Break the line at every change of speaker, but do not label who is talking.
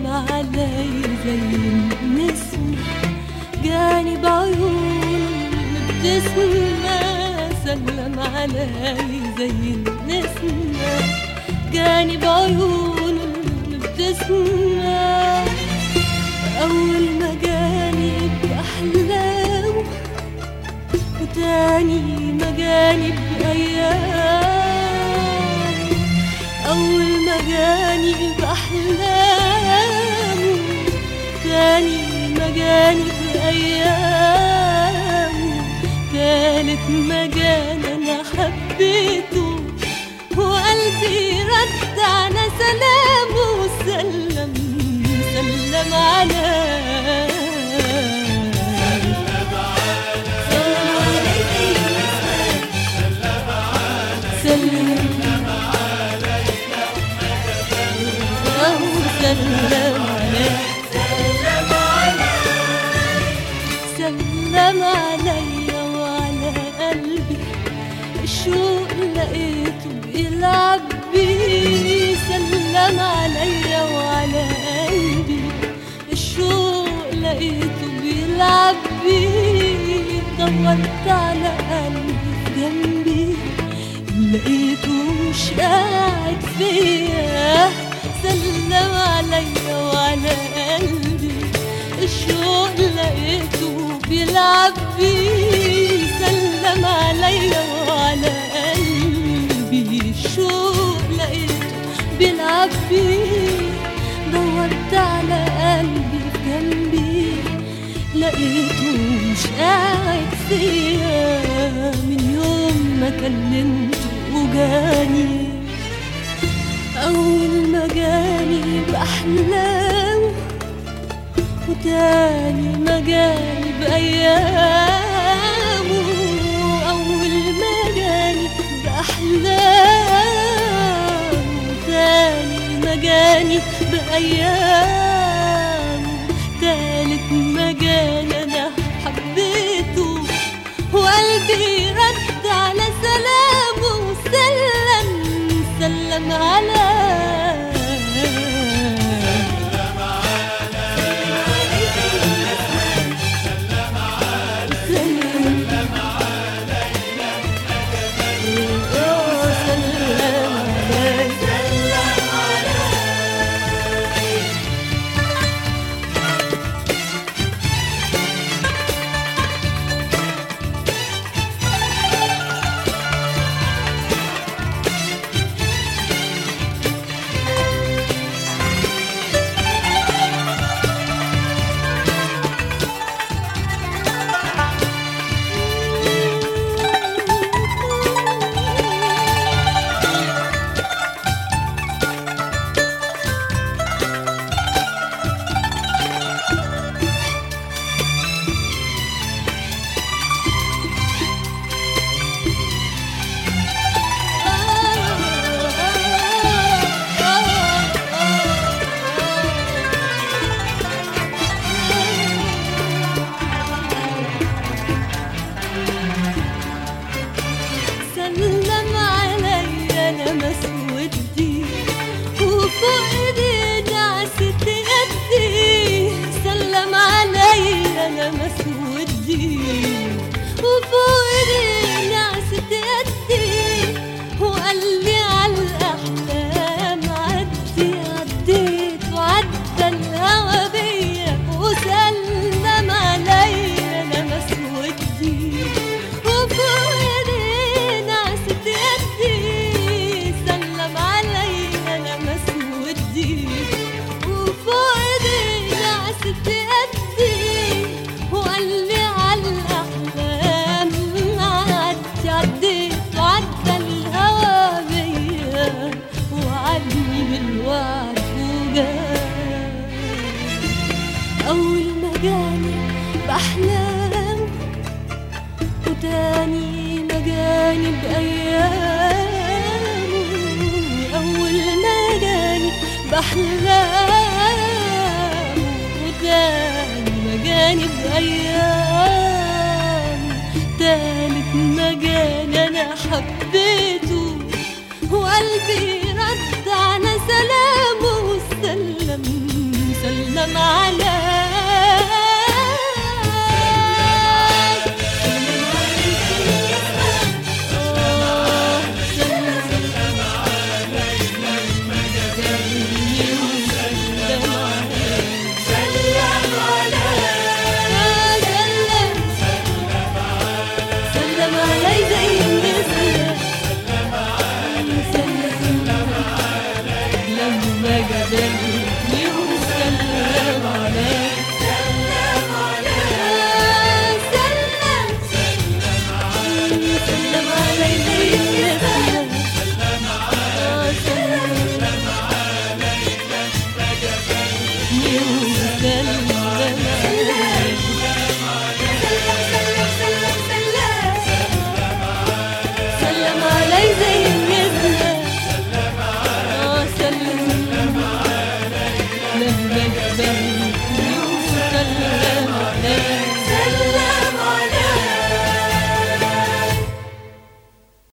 سلم علي زي النسمة، جاني بعيونه مبتسمة. سلم علي زي النسمة، جاني بعيونه مبتسمة. أول ما جاني بأحلامه، وتاني ما جاني بأيام. أول ما جاني بأحلامه، تاني ما جاني بأيام. تالت ما جاني أنا حبيته، وقلبي رد على سلامه وسلم علي. سلم علي وعلى قلبي، الشوق لقيته بيلعب بيه. سلم علي وعلى قلبي، الشوق لقيته بيلعب بيه. دورت على قلبي جنبي، لقيته مش قاعد فيا. سلم علي وعلى قلبي، الشوق لقيته بيلعب بيه. سلم علي وعلى قلبي، الشوق لقيته بيلعب بيه. دورت على قلبي جنبي، لقيته مش قاعد فيا. من يوم ما كلمته وجاني، أول ما جاني بأحلامه، وتاني ما جاني بأيامه. أول ما جاني بأحلامه، وتاني ما جاني بأيامه. تالت ما جاني أنا حبيته، وقلبي رد على سلامه وسلم علي. بأحلام، وتاني ما جاني بأيام. أول ما جاني بأحلام، وتاني ما جاني بأيام. تالت ما جاني أنا حبيته، وقلبي رد على سلامه وسلم تندم على